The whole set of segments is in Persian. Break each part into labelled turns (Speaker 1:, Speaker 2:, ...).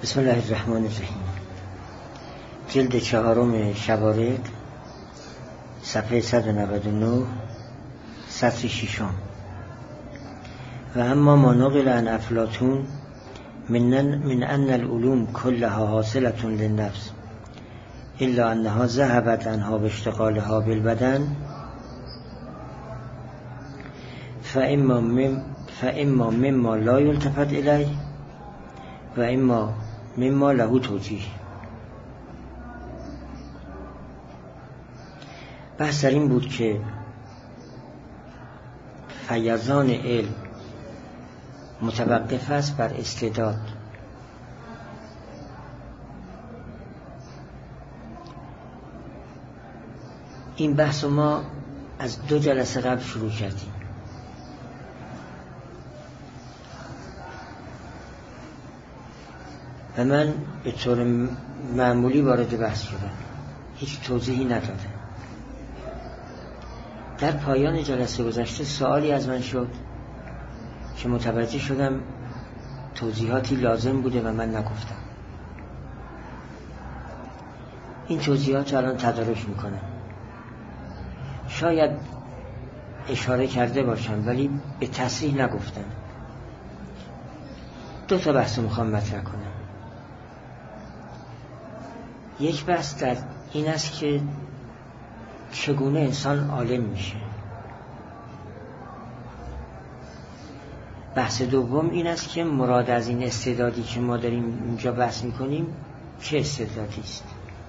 Speaker 1: بسم الله الرحمن الرحیم. جلد 4 شوارق، صفحه 199، سطر 6. و اما ما نقل عن افلاطون من ان العلوم كلها حاصلة للنفس الا انها ذهبت عنها باشتغالها بالبدن فاما مما لا يلتفت الیه و اما مما له توجیه. بحث در این بود که فیضان علم متوقف است بر استعداد. این بحث ما از 2 جلسه قبل شروع کردیم. و من به طور معمولی وارد بحث شدم، هیچ توضیحی ندادم. در پایان جلسه گذشته سوالی از من شد که متوجه شدم توضیحاتی لازم بوده و من نگفتم. این توضیحات الان تدارک میکنم. شاید اشاره کرده باشم ولی به تصریح نگفتم. 2 تا بحث میخوام مطرح کنم. یک بحث در این است که چگونه انسان عالم میشه. بحث دوم این است که مراد از این استعدادی که ما داریم اینجا بحث میکنیم چه استعدادی است.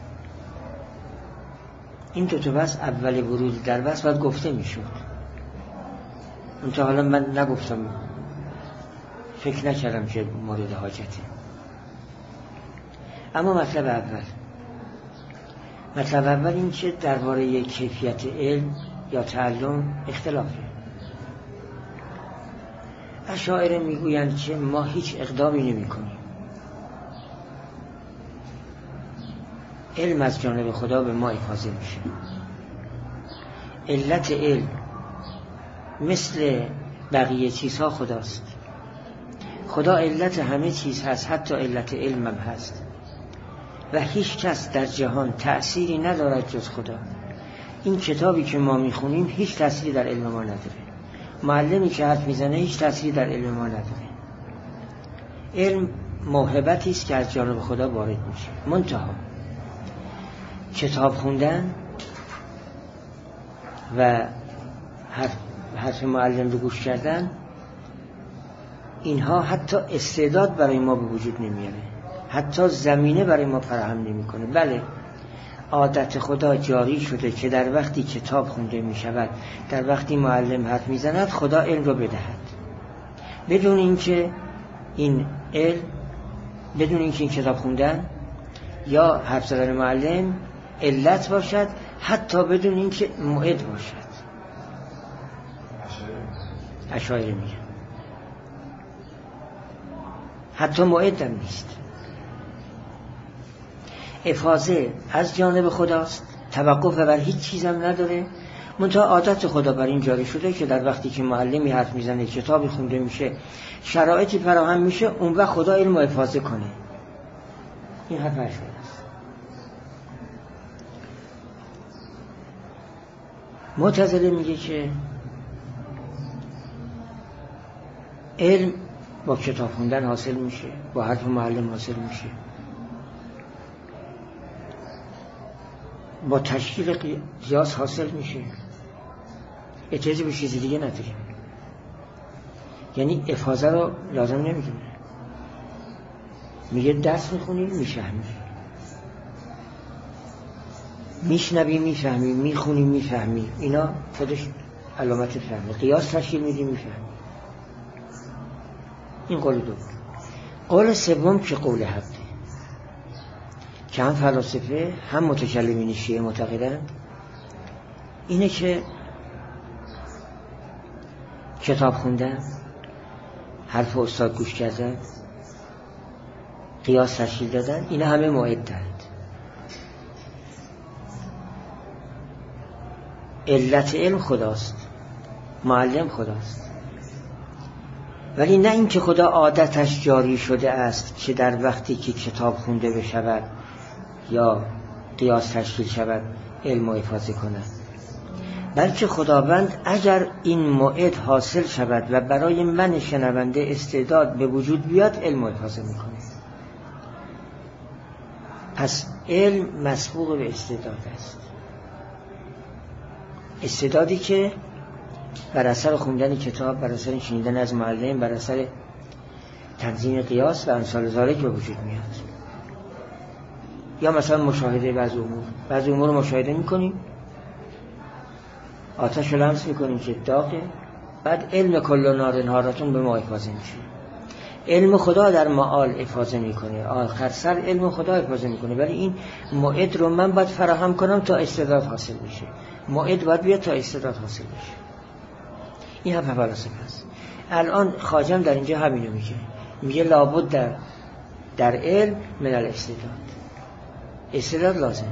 Speaker 1: این 2 تا بحث اول ورود در بحث باید گفته میشد. اون تا حالا من نگفتم، فکر نکردم که مورد حاجته. اما مطلب اول این که درباره کیفیت علم یا تعلم اختلافه. اشاعره میگویند که ما هیچ اقدامی نمی کنیم. علم از جانب خدا به ما افاضه میشه. علت علم مثل بقیه چیزها خداست. خدا علت همه چیز هست، حتی علت علم هم هست و هیچ کس در جهان تأثیری ندارد جز خدا. این کتابی که ما میخونیم هیچ تأثیری در علم ما نداره. معلمی که حرف میزنه هیچ تأثیری در علم ما نداره. علم موهبتی است که از جانب خدا وارد میشه. منتها کتاب خوندن و حرف معلم رو گوش کردن، اینها حتی استعداد برای ما به وجود نمیاره، حتی زمینه برای ما فراهم نمیکنه. بله، عادت خدا جاری شده که در وقتی کتاب خونده می شود، در وقتی معلم حرف می زند، خدا علم رو بدهد، بدون اینکه این کتاب خوندن یا حرف زدن معلم علت باشد، حتی بدون اینکه موعد باشد. اشاعره میگن حتی موعد هم نیست. افاضه از جانب خداست، توقف بر هیچ چیز هم نداره. منتها عادت خدا بر این جاری شده که در وقتی که معلمی حرف میزنه، کتابی خونده میشه، شرایطی فراهم میشه، اون وقت خدا علم رو افاضه کنه. این حرف اشاعره است. معتزله میگه که علم با کتاب خوندن حاصل میشه، با حرف معلم حاصل میشه، با تشکیل قیاس حاصل میشه. احتیاجی به چیزی دیگه نداریم. یعنی افاضه رو لازم نمیدونه. میگه درس میخونی میفهمی، میشنوی میفهمی، میخونی میفهمی، اینا خودش علامت فهمه. قیاس تشکیل میدی میفهمی. این قول دوم. قول سوم که قول حقه، که هم فلاسفه هم متکلمین شیعه معتقدند، اینه که کتاب خوندن، حرف استاد گوش کردن، قیاس تشکیل دادن، اینا همه موعد دارند. علت علم خداست، معلم خداست. ولی نه اینکه خدا عادتش جاری شده است که در وقتی که کتاب خونده بشود یا قیاس تشکیل شود علم و حفاظه کند، بلکه خداوند اگر این موعد حاصل شود و برای من شنونده استعداد به وجود بیاد علم و حفاظه میکنه. پس علم مسبوق به استعداد است، استعدادی که بر اثر خوندن کتاب، بر اثر شنیدن از معلم، بر اثر تنظیم قیاس و امثال ذالک به وجود میاد. یا مثلا مشاهده بعض امور رو مشاهده میکنیم، آتش رو لمس میکنیم که داغه، بعد علم کل نار نهارتون به ما افاضه میشه. علم خدا در معال افاضه میکنه، آخر سر علم خدا افاضه میکنه، ولی این موعد رو من باید فراهم کنم تا استعداد حاصل بشه. موعد باید بیاد تا استعداد حاصل بشه. این هم فلسفه است. الان خواجم در اینجا همینو میگه لابد در علم من الاستعداد، استعداد لازم.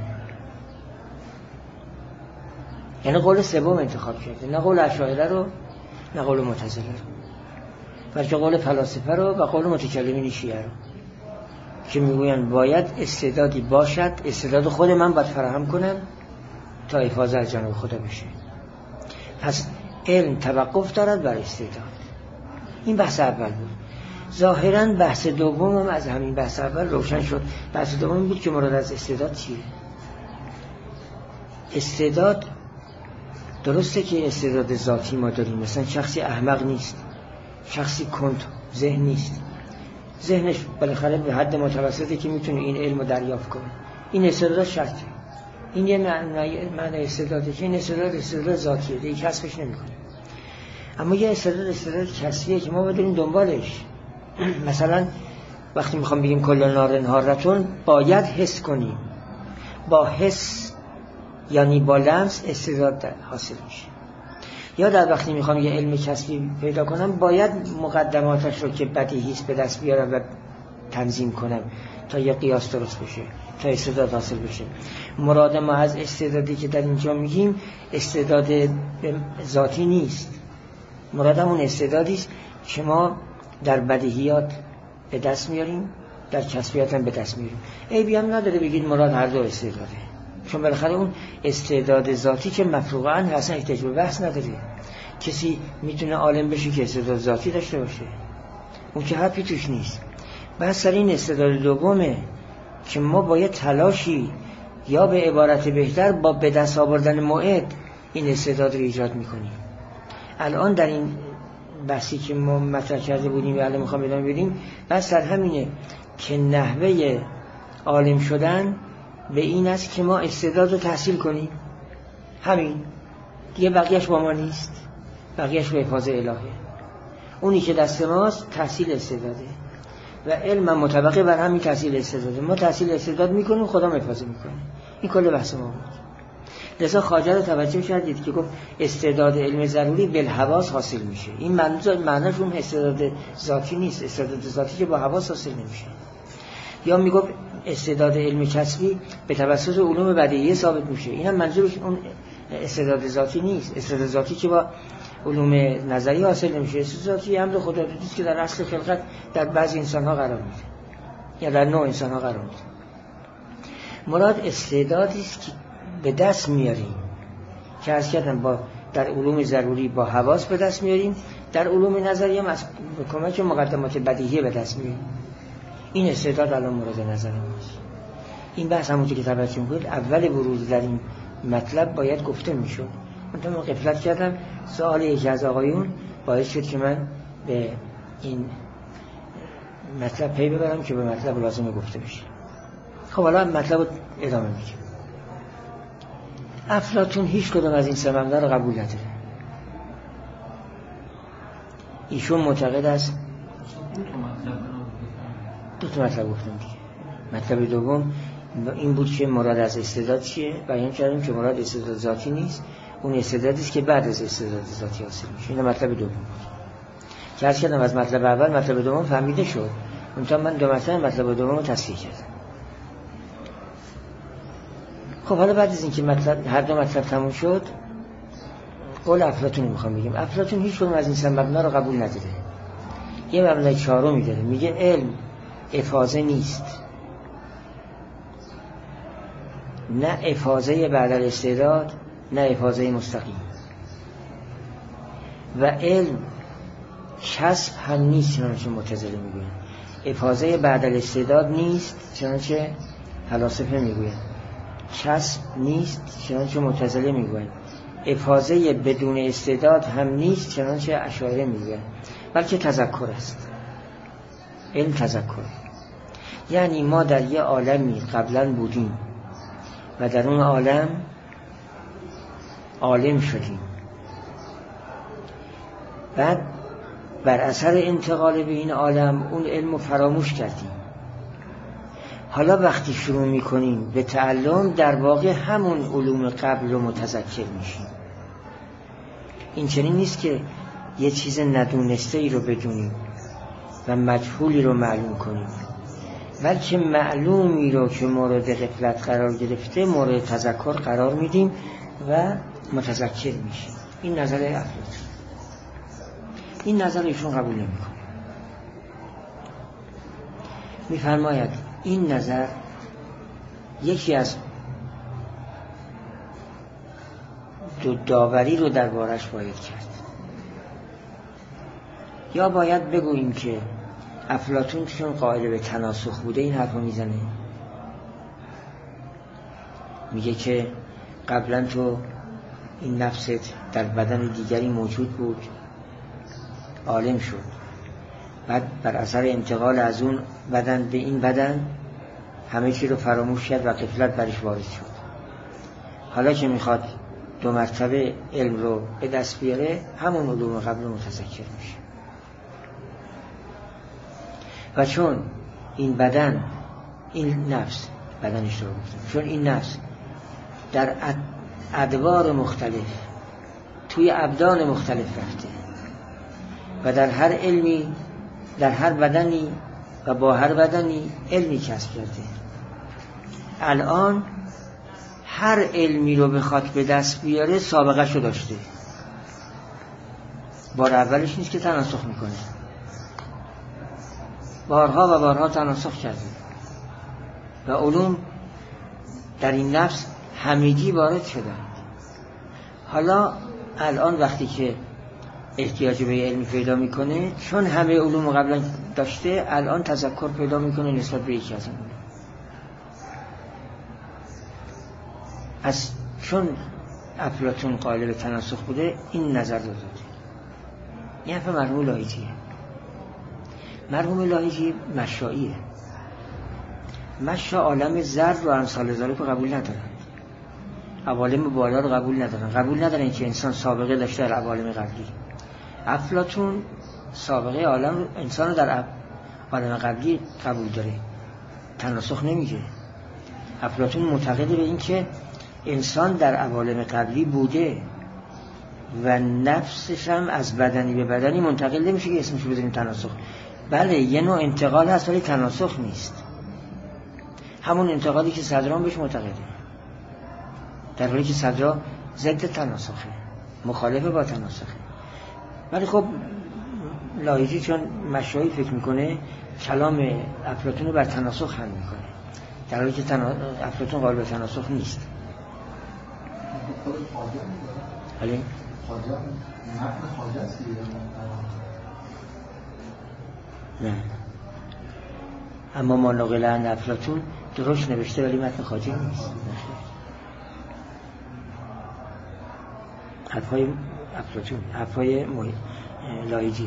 Speaker 1: یعنی قول سوم انتخاب کرده، نه قول اشاعره رو نه قول معتزله رو، بلکه قول فلاسفه رو و قول متکلمین شیعه رو که میگویند باید استعدادی باشد، استعداد خود من باید فراهم کنم تا حفاظت از جانب خدا بشه. پس علم توقف دارد بر استعداد. این بحث اول بود. ظاهراً بحث دوم هم از همین بحث اول روشن شد. بحث دوم بود که مراد از استعداد چیه؟ استعداد درسته که استعداد ذاتی ما داریم، مثلا شخصی احمق نیست، شخصی کند ذهن نیست، ذهنش بالاخره به حد متوسطه که میتونه این علم رو دریافت کنه. این استعداد شرطه، این یه معنی استعداده که این استعداد ذاتیه، دیگه کسبش نمیکنه. اما یه استعداد کسبیه که ما بدونیم دنبالش. مثلا وقتی میخوام بگیم کل نار نهارتون، باید حس کنیم، با حس یعنی با لمس استعداد حاصل میشه. یا در وقتی میخوام یه علم کسبی پیدا کنم، باید مقدماتش رو که بدیهی است به دست بیارم و تنظیم کنم تا یه قیاس درست بشه، تا استعداد حاصل بشه. مراد ما از استعدادی که در اینجا میگیم استعداد ذاتی نیست، مرادمون استعدادی است که ما در بدیهیات به دست میاریم، در کسبیات هم به دست میاریم. عیبی هم نداره بگید مراد هر دو استعداده، چون بالاخره اون استعداد ذاتی که مفروغاً اصلا احتیاج به بحث نداره. کسی میتونه عالم بشه که استعداد ذاتی داشته باشه، اون که حرفی توش نیست. بحث سر این استعداد دومه که ما باید تلاشی یا به عبارت بهتر با به دست آوردن موعد این استعداد رو ایجاد میکنیم. الان در این بحثی که ما مطرح کرده بودیم و الان میخوام ادامه بدیم، بحث سر همینه که نحوه عالم شدن به این است که ما استعداد رو تحصیل کنیم. همین دیگه، بقیهش با ما نیست، بقیهش به حفاظت الهه. اونی که دست ماست تحصیل استعداده و علم مطابق بر همین تحصیل استعداده. ما تحصیل استعداد میکنیم، خدا حفاظت میکنه. این کل بحث ما بود. لذا خواجه رو توجه کردید که گفت استعداد علم ضروری بالحواس حاصل میشه. این معنیش اون استعداد ذاتی نیست، استعداد ذاتی که با حواس حاصل نمیشه. یا میگفت استعداد علم کسبی به توسط علوم بدیهی ثابت میشه. اینم منظورش اون استعداد ذاتی نیست، استعداد ذاتی که با علوم نظری حاصل نمیشه. استعداد ذاتی امر خدا دیست که در اصل خلقت در بعضی انسان‌ها قرار میده یا در نوع انسان‌ها قرار میده. مراد استعدادی است که به دست میاریم که از کردن با در علوم ضروری با حواس به دست میاریم، در علوم نظری هم از کمک مقدمات بدیهی به دست میاریم. این استعداد الان مورد نظر ماست. این بحث همونطور که توجه بود اول ورود در این مطلب باید گفته میشد. من غفلت کردم. سوال یکی از آقایون باعث شد که من به این مطلب پی ببرم که به مطلب لازمه گفته بشه. خب حالا مطلب رو ادامه میگم. افلاطون هیچ کدوم از این سه مبنا رو قبول نداره. ایشون معتقد است دو تا مطلب گفتم دیگه. مطلب دوم این بود که مراد از استعداد چیه؟ بیان کردیم که مراد استعداد ذاتی نیست، اون استعدادی است که بعد از استعداد ذاتی حاصل میشه. این مطلب دوم بود که عرض کردم از مطلب اول مطلب دوم فهمیده شد. اونجا من دو مطلب دوم رو تصحیح کردم. خب حالا بعد از اینکه مطلب هر دو مطلب تموم شد، قول افلاطون رو میخوام بگم. افلاطون هیچ کدوم از این سه مبنا رو قبول نداره. یه مبنای چهارمی داره، میگه علم افاضه نیست، نه افاضه بعد الاستعداد نه افاضه مستقیم، و علم کسب هم نیست چنانچه معتزله میگوین، افاضه بعد الاستعداد نیست چنانچه فلاسفه میگوین، کسب نیست چنانچه معتزله میگوین، افاضه بدون استعداد هم نیست چنانچه اشاعره میگوین، بلکه تذکر است. علم تذکر، یعنی ما در یه عالمی قبلا بودیم و در اون عالم عالم شدیم، بعد بر اثر انتقال به این عالم اون علم رو فراموش کردیم. حالا وقتی شروع میکنیم به تعلم، در واقع همون علوم قبل رو متذکر میشیم. این چنین نیست که یه چیز ندونسته ای رو بدونیم و مجهولی رو معلوم کنیم، بلکه معلومی رو که مورد غفلت قرار گرفته مورد تذکر قرار میدیم و متذکر میشیم. این نظر افلاطون. این نظر ایشون قبول نمیکنه. میفرماید این نظر یکی از دو داوری رو دربارش باید کرد. یا باید بگوییم که افلاطون چون قائل به تناسخ بوده این حرف رو میزنه، میگه که قبلا تو این نفست در بدن دیگری موجود بود، عالم شد، بعد بر اثر انتقال از اون بدن به این بدن همه چی رو فراموش کرد و غفلت برش وارد شد. حالا که میخواد دو مرتبه علم رو به دست بیاره، همون علوم قبل متذکر میشه. و چون این بدن، این نفس، بدنش رو گفتم، چون این نفس در ادوار مختلف توی ابدان مختلف رفته و در هر علمی، در هر بدنی و با هر بدنی علمی کسب کرده، الان هر علمی رو بخواد به دست بیاره سابقه شو داشته. بار اولش نیست که تناسخ میکنه، بارها و بارها تناسخ کرده و علوم در این نفس همگی وارد شدند. حالا الان وقتی که احتیاج به علمی پیدا میکنه، چون همه علوم قبلا داشته، الان تذکر پیدا میکنه نسبت به یکی از این. از چون افلاطون قائل به تناسخ بوده این نظر رو داده. این حرف مرحوم لاهیجیه. مرحوم لاهیجی مشاییه. مشا عالم ذر و امثال ذالک رو قبول ندارن، عوالم بالا رو قبول ندارن که انسان سابقه داشته در عوالم قبلی. افلاطون سابقه عالم انسان در عالم قبلی قبول داره، تناسخ نمیگه. افلاطون معتقد به این که انسان در عوالم قبلی بوده و نفسش هم از بدنی به بدنی منتقل نمیشه که اسمش رو بذاریم تناسخ. بله یه نوع انتقال هست ولی تناسخ نیست، همون انتقالی که صدران بهش معتقده، در حالی که صدرا ضد تناسخه، مخالف با تناسخه. ولی خب لاهیجی چون مشایی فکر میکنه کلام افلاطون رو بر تناسخ حمل میکنه، در حالی که افلاطون قائل به تناسخ نیست. ولی نه، اما ما نقل عن افلاطون درست نوشته ولی متن خواجه نیست. حرفای افلاطون، حرفای لاهیجیه.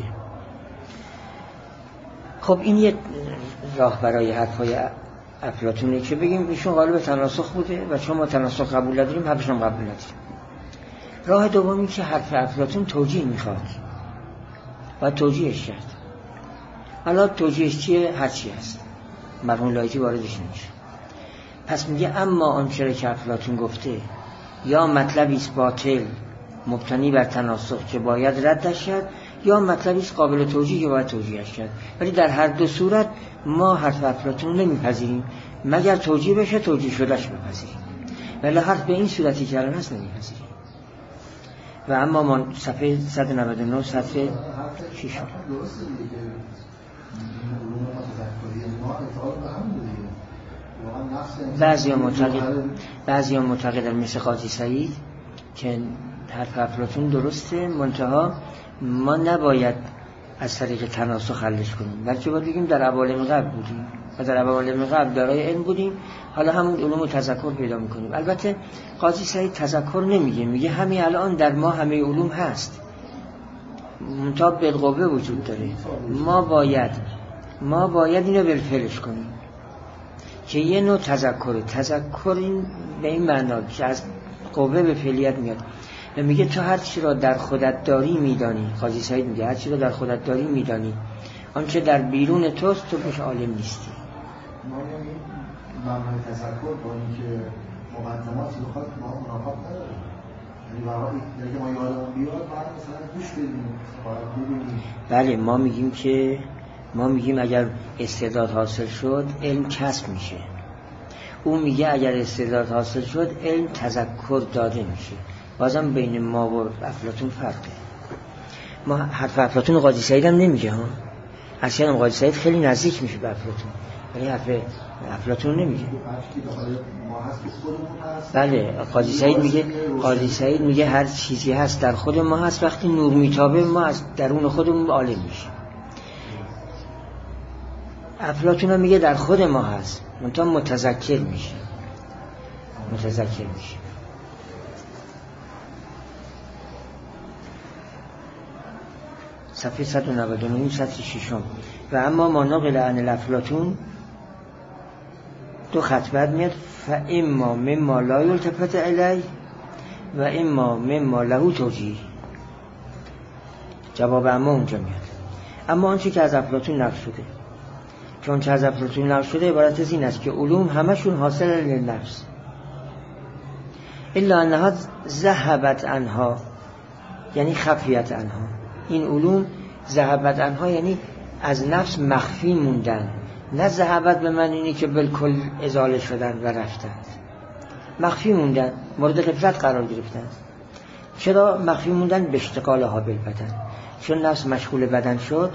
Speaker 1: خب این یه راه برای حرفای افلاطونه که بگیم ایشون قائل به تناسخ بوده و چون ما تناسخ قبول نداریم حرفش هم قبول نداریم. راه دومی که حرف افلاطون توجیه میخواد و توجیهش کرد. حالا توجیهش چیه؟ هر چی هست، مرحوم لاهیجی واردش نمیشه. پس میگه اما آنچه که افلاطون گفته یا مطلبی است باطل مبتنی بر تناسخ که باید ردش کرد، یا مطلبی است قابل توجیه که باید توجیهش کرد. ولی در هر دو صورت ما حرف افلاطون نمیپذیریم مگر توجیه بشه، توجیه شدهش بپذیریم، ولی حرف به این صورتی که الان هست نمیپذیریم. و اما ما صفحه 199 صفحه 6 بعضی معتقدن مثل قاضی سعید که حرف افلاطون درسته، منتها ما نباید از طریق تناسخ حلش کنیم، بلکه باید بگیم در عوالم قبل بودیم و در عوالم قبل دارای علم بودیم، حالا همون علوم رو تذکر پیدا میکنیم. البته قاضی سعید تذکر نمیگه، میگه همین الان در ما همه علوم هست، منتها بالقوه وجود داره، ما باید اینو بالفعلش کنیم که یه نوع تذکر این به این معنا که از قوه به فعلیت میاد و میگه تو هر چی را در خودت داری میدانی. قاضی سعید میگه هر چی را در خودت داری میدانی، آنچه در بیرون توست تو بهش عالم نیستی.
Speaker 2: ما معنی تذکر با اینکه مقدماتی بخواد ما منافات نداره، یعنی واقعا اگه ما یادمون بیاد بعد مثلا گوش بدیم.
Speaker 1: بله ما میگیم اگر استعداد حاصل شد علم کسب میشه، او میگه اگر استعداد حاصل شد علم تذکر داده میشه. بازم بین ما و افلاطون فرقه. ما حرف افلاطون قاضی سعید هم نمیگه ها، اصلا قاضی سعید خیلی نزدیک میشه به افلاطون، ولی حرف افلاطون نمیگه. بله قاضی سعید میگه هر چیزی هست در خود ما هست، وقتی نور میتابه ما از درون خودمون عالم میشه. افلاطون هم میگه در خود ما هست، منتها متذکر میشه. صفحه 199 سطر 6 و اما ما نقل عن افلاطون دو خط بعد میاد فاما مما لا یلتفت الیه و اما مما له توجیه. جواب اما اونجا میاد. اما آنچه که از افلاطون نقل شده، چون چه از افلاطون نقل شده عبارت از این است که علوم همشون حاصل للنفس الا انها ذهبت عنها، یعنی خفیت عنها. این علوم ذهبت عنها یعنی از نفس مخفی موندن، نه ذهبت به من اینی که بالکل ازاله شدن و رفتن، مخفی موندن، مورد غفلت قرار گرفتن. چرا مخفی موندن؟ به اشتغالها بالبدن، چون نفس مشغول بدن شد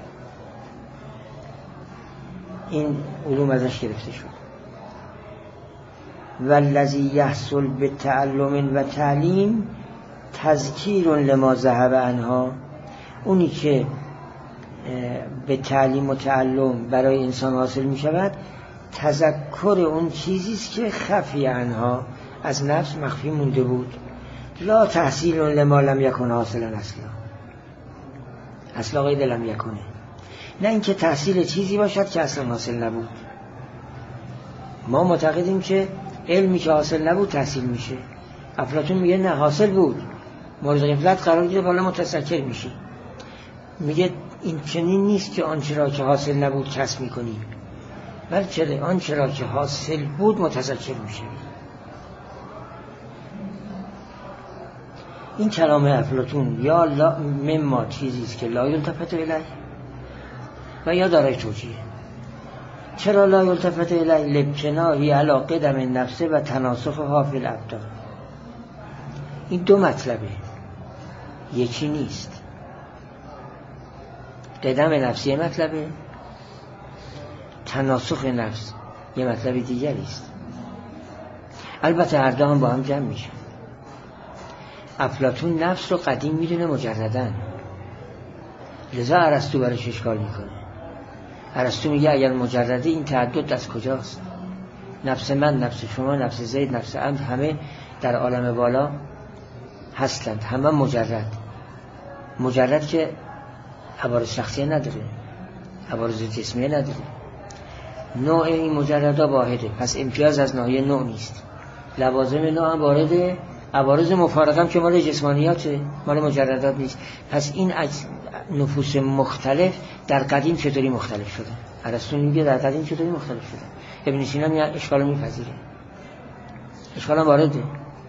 Speaker 1: این علوم ازش گرفته شد. والذی یحصل بتعلم و تعلیم تذکیر لما ذهب عنها. اونی که به تعلیم و تعلم برای انسان حاصل می شود تذکر اون چیزی است که خفی عنها، از نفس مخفی مونده بود. لا تحصیل لما لم یکن حاصلا اصلا قید لم یکنه، نه اینکه تحصیل چیزی باشد که اصلا حاصل نبود. ما معتقدیم که علمی که حاصل نبود تحصیل میشه. افلاطون میگه نه، حاصل بود، مورد غفلت قرار گرفت، حالا متذکر میشه. میگه این چنین نیست که آنچه را که حاصل نبود کسب میکنی، بلکه آنچه را که حاصل بود متذکر میشه. این کلام افلاطون یا مما چیزی است که لا یلتفت الیه و یا دارای توجیه. چرا لا یلتفت الیه؟ لبکناهی علی قدم النفس و تناسخها فی الابدان. این دو مطلبه، یکی نیست. قدم نفسی مطلبه، تناسخ نفس یه مطلب دیگری است. البته هر دو هم با هم جمع میشن. افلاطون نفس رو قدیم میدونه مجردن، لذا ارسطو برش اشکال میکنه. ارسطو میگه اگر مجرده این تعدد از کجاست؟ نفس من، نفس شما، نفس زید، نفس عمرو همه در عالم بالا هستند، همه مجرد که عوارض شخصیه نداره، عوارض جسمیه نداره. نوع این مجردها واحده، پس امتیاز از ناحیه نوع نیست. لوازم نوع هم وارده، عوارض مفارقه هم که مال جسمانیاته، مال مجردات نیست. پس این نفوس مختلف در قدیم چطوری مختلف شده؟ ارسطو میگه در قدیم چطوری مختلف شده. ابن سینا میگه اشکال میپذیره، اشکال هم وارده،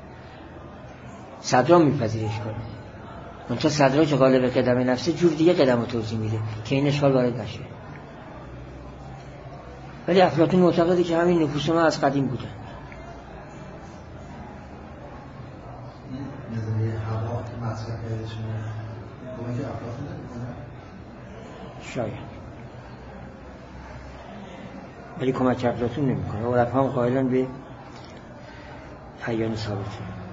Speaker 1: صدرا میپذیره اشکال. منتها صدرا که غالب قدم نفسه جور دیگه قدم رو توضیح میده که این اشکال وارد نشه. ولی افلاطون معتقده که همین نفوس ما از قدیم بودن. شاید، ولی کمک افلاطون نمیکنه. عرفا هم قائلن به اعیان ثابته.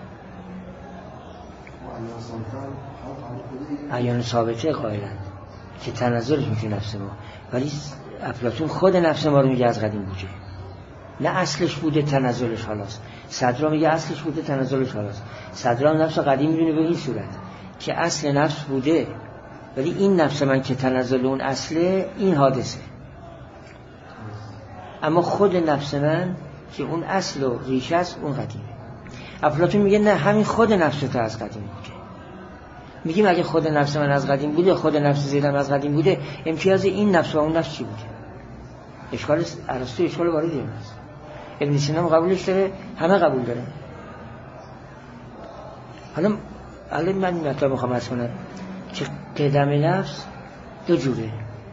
Speaker 1: اعیان ثابته قائلن که تنزلش میشه نفس ما، ولی افلاطون خود نفس ما رو میگه از قدیم بوده، نه اصلش بوده تنزلش حالاست. صدرا میگه اصلش بوده تنزلش حالاست. صدرا نفس قدیم میدونه به این صورت که اصل نفس بوده، ولی این نفس من که تنزل اون اصله این حادثه، اما خود نفس من که اون اصل و ریشه است اون قدیمه. افلاطون میگه نه، همین خود نفس تو از قدیم بوده. میگیم اگه خود نفس من از قدیم بوده، خود نفس زیدم از قدیم بوده، امتیاز این نفس و اون نفس چی بوده؟ اشکال ارسطو اشکال واردی نیست. ابن سینا هم قبولش داره، همه قبول داره. حالا من مطلب میخوام عرض کنم که قدم نفس دو جوره.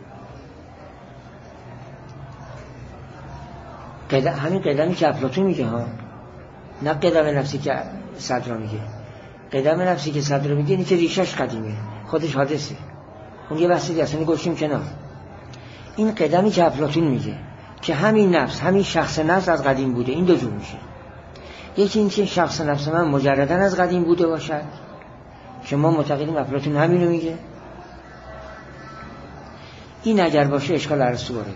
Speaker 1: همین قدمی که افلاطون میگه ها، نه قدم نفسی که صدرا میگه. قدم نفسی که صدرا میگه اینه که ریشش قدیمه، خودش حادثه، اون یه بحثی اصلا گوشیم کنار. این قدمی که افلاطون میگه که همین نفس، همین شخص نفس از قدیم بوده، این دو جور میشه. یکی این که شخص نفس من مجردن از قدیم بوده باشد که ما معتقدیم افلاطون همینو میگه. این اگر باشه اشکال ارسطو وارده.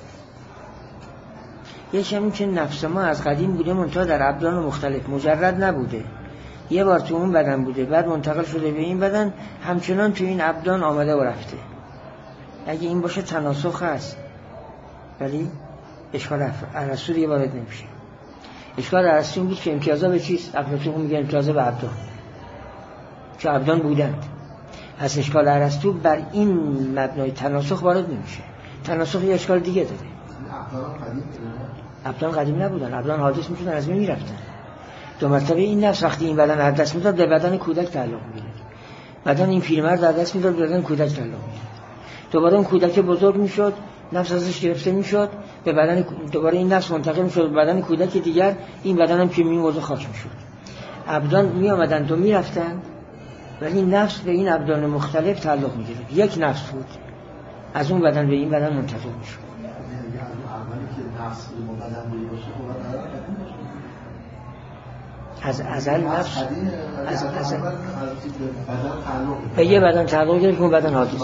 Speaker 1: یکی همین که نفس ما از قدیم بوده منتها در ابدان مختلف، مجرد نبوده، یه بار تو اون بدن بوده بعد منتقل شده به این بدن، همچنان تو این ابدان آمده و رفته. اگه این باشه تناسخ هست، ولی اشکال ارسطو دیگه وارد نمیشه. اشکال ارسطو بود که امتیازا به چیست؟ افلاطون میگه امتیازا به ابدان، که ابدان بودند. پس اشکال ارسطو بر این مبنای تناسخ وارد نمیشه. تناسخ یه اشکال دیگه داره. ابدان قدیم نبودن، ابدان حادث میشدن، از بین میرفتن. دو مرتبه این نفس وقتی این بدن از دست میداد به بدن کودک تعلق میگیره، بدن این پیرمرد از دست میداد به بدن کودک تعلق میگیره، دوباره اون کودک بزرگ میشد، نفس ازش گرفته میشد به بدن، دوباره این نفس منتقل میشد به بدن کودک دیگر، این بدن هم که میمرد خاک میشد. ابدان میآمدن تو میرفتن، ولی نفس به این ابدان مختلف تعلق میگیره. یک نفس بود از اون بدن به این بدن منتقل میشد. از ازل نفس از ازل به یه بدن تعلق گرفت که اون بدن حادث.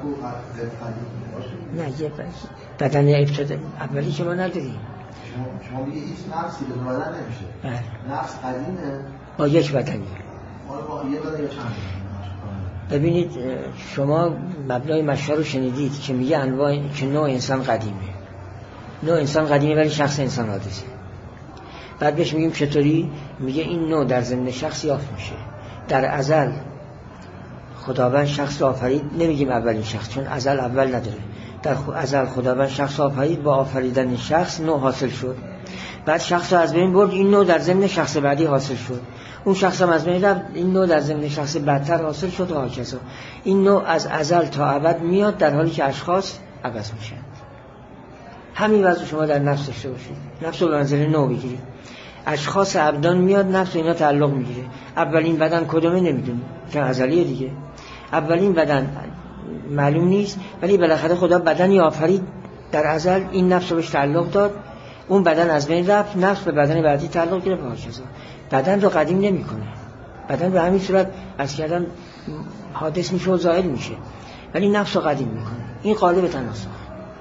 Speaker 1: نه، یه بدن ابتدایی اولی که ما نداریم.
Speaker 2: شما میگه هیچ نفسی به بدن نمیشه. نفس قدیمه
Speaker 1: با یک بدنی.
Speaker 2: با یه بدن یا چند؟
Speaker 1: ببینید شما مبنای مشهور رو شنیدید که میگه انواع که نوع انسان قدیمه. نوع انسان قدیمه ولی شخص انسان حادثه. بعد بهش میگیم چطوری؟ میگه این نوع در ضمن شخص یافت میشه. در ازل خداوند شخص آفرید، نمیگیم اولین شخص چون ازل اول نداره. در ازل خداوند شخص آفرید، با آفریدن شخص نوع حاصل شد. بعد شخص رو از بین برد، این نوع در ضمن شخص بعدی حاصل شد. اون شخص هم از بین رفت، این نوع در ضمن شخص بعدتر حاصل شد و هاکذا. این نوع از ازل تا ابد میاد، در حالی که اشخاص عوض میشن. همین وضع شما در نفس داشته باشید، نفس رو به منزله نوع بگیرید. اشخاص ابدان میاد، نفس اینا تعلق میگیره. اولین بدن کدومه نمیدونیم چون ازلیه دیگه. اولین بدن معلوم نیست، ولی بالاخره خدا بدنی آفرید در ازل، این نفس رو بهش تعلق داد، اون بدن از بین رفت، نفس به بدن بعدی تعلق گرفت و هاکذا. بدن رو قدیم نمیکنه، بدن به همین صورت از کردن حادث میشه و زائل میشه، ولی نفس رو قدیم میکنه. این قالب تناسخ.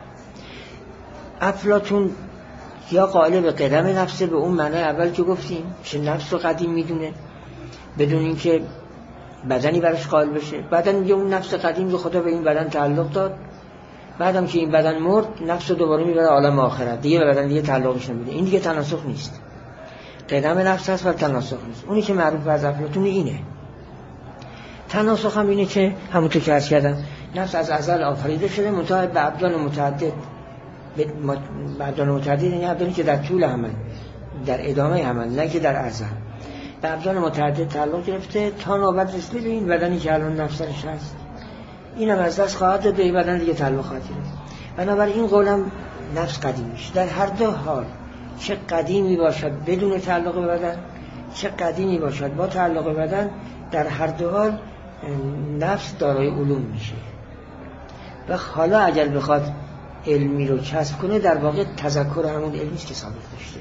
Speaker 1: افلاطون یا قالب قدم نفسه به اون معنی اول که گفتیم که نفس رو قدیم میدونه بدون اینکه بدنی براش قائل بشه. بعدن میگه اون نفس قدیم رو خدا به این بدن تعلق داد، بعدم که این بدن مرد نفس رو دوباره میبره عالم آخرت، دیگه به بدن دیگه تعلقش نمیده. این دیگه تناسخ نیست، قدم نفس هست و تناسخ نیست. اونی که معروف از افلاطون اینه. تناسخ هم اینه که همونطور که عرض کردم نفس از ازل آفریده شده منتها به ابدان متعدد، ابدان متعدد یعنی ابدانی که در طول عمل، در ادامه عمل، نه که در ازل، به ابدان متعدد تعلق گرفته تا نوبت رسیده به این بدنی که الان نفسش هست. اینم از دست خواهد داد، به این بدن دیگه تعلق خواهد گرفت. بنابراین این قولم نفس قدیم میشه در هر دو حال، چه قدیمی باشد بدون تعلق به بدن، چه قدیمی باشد با تعلق به بدن، در هر دو حال نفس دارای علوم میشه. و حالا اگر بخواد علمی رو کسب کنه در واقع تذکر همون علمی است که سابق داشته.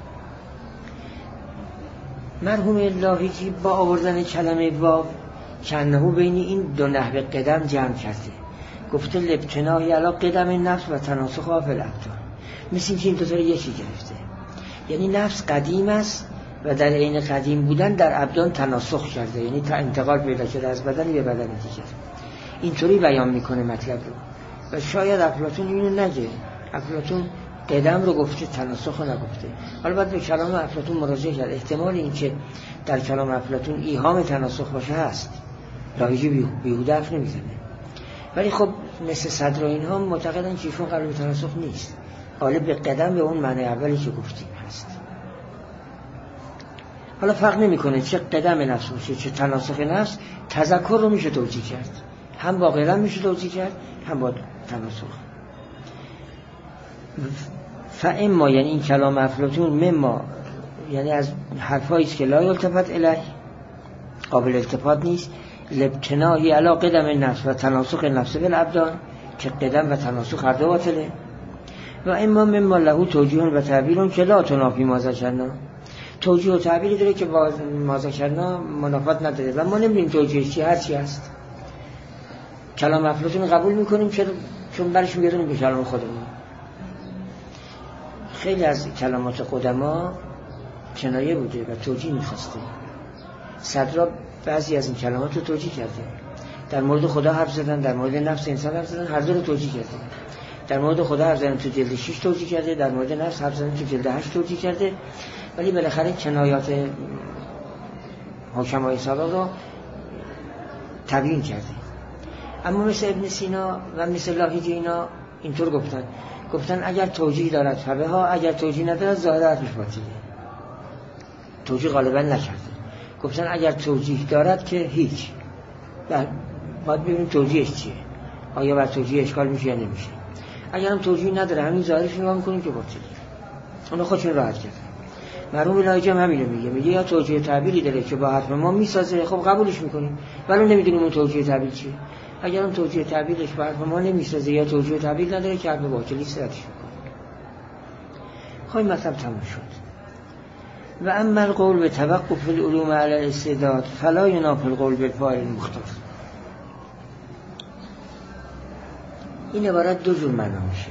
Speaker 1: مرحوم لاهیجی با آوردن کلمه واو کنهو بین این دو نحو قدم جمع کرده، گفته لابتناء علی قدم نفس و تناسخ فی الابدان، مثل اینکه این دو تا رو یکی گرفته، یعنی نفس قدیم است و در عین قدیم بودن در ابدان تناسخ کرده، یعنی انتقال پیدا کرده از بدن به بدن دیگر. اینطوری بیان میکنه مطلب رو و شاید افلاطون اینو نگه. افلاطون قدم رو گفته، تناسخ رو نگفته. حالا باید به کلام افلاطون مراجعه کرد. احتمال این که در کلام افلاطون ایهام تناسخ باشه هست، لاهیجی بیهوده حرف نمیزنه. ولی خب مثل صدر و اینها معتقدن که ایشون قرار به تناسخ نیست، قالب به قدم به اون معنی اولی که گفتیم هست. حالا فرق نمیکنه چه قدم نفس باشه چه تناسخ نفس، تذکر رو میشه توجیه کرد، هم با قدم میشه توجیه کرد هم با تناسخ. فاما یعنی این کلام افلاطون مما یعنی از حرفایی است که لا یلتفت الیه، قابل التفات نیست، لابتناء علی قدم نفس و تناسخ نفس بالابدان، که قدم و تناسخ هر دو باطله. و اما مما له توجیه و تعبیر که لا تنافی ما ذکرنا، توجیه و تعبیری داره که با ما ذکرنا منافات نداره و ما نمیدونیم توجیهش چی، هر چی هست. کلام افلاطون قبول میکنیم چون برش میگردونیم به کلام خودمون. خیلی از کلمات قدما کنایه بوده و توجیه میخواسته. صدرا بعضی از این کلمات رو توجیه کرده، در مورد خدا حرف زدن، در مورد نفس انسان حرف زدن، هر دو رو توجیه کرده. در مورد خدا حرف زدن تو جلد 6 توجیه کرده، در مورد نفس حرف زدن تو جلد 8 توجیه کرده، ولی بالاخره کنایات حکمای سابق رو تبیین کرده. اما مثل ابن سینا و مثل لاهیجی اینا اینطور گفتن اگر توجیه دارد فبه ها، اگر توجیه ندارد ظاهر حرفش باطله. توجیه غالبا نکرده، گفتن اگر توجیه دارد که هیچ، باید ببینیم توجیهش چیه، آیا بر توجیه اشکال میشه یا نمیشه. اگر هم توجیه نداره همین ظاهرش نگاه میکنیم که باطله، اونا خودشون راحت کرده. مرحوم لاهیجی هم همینو میگه یا توجیه تعبیری داره که با حرف ما میسازه، خب قبولش میکنیم، ولی نمیدونیم اون توجیه تعبیر چیه. اگر اون توجیه تعبیرش با حرف ما نمیسازه یا توجیه تعبیر نداره که حرف باطلی ردش میکنه. خب مطلب تموم شد. و اما القول به توقف العلوم علی الاستعداد فلا ینافی القول بالفاعل المختار. این عبارت دو جور معنا میشه.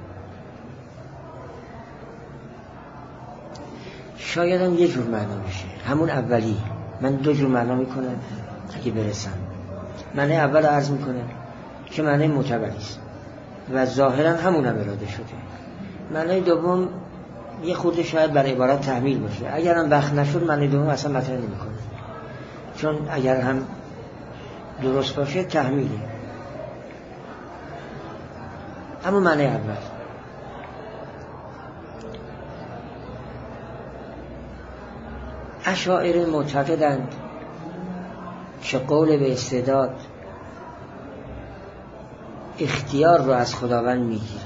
Speaker 1: شاید هم یه جور معنا میشه، همون اولی. من دو جور معنا میکنم اگه برسم. معنی اول عرض میکنم که معنی معتبری است و ظاهرا همون هم اراده شده. معنی دوم یه خورده شاید برای عبارت تحمیل باشه، اگر هم وقت نشد معنی دوم اصلا مطرح نمیکنه، چون اگر هم درست باشه تحمیله. اما معنی اول اشاعره معتقدند که قول به استعداد اختیار رو از خداوند میگیره.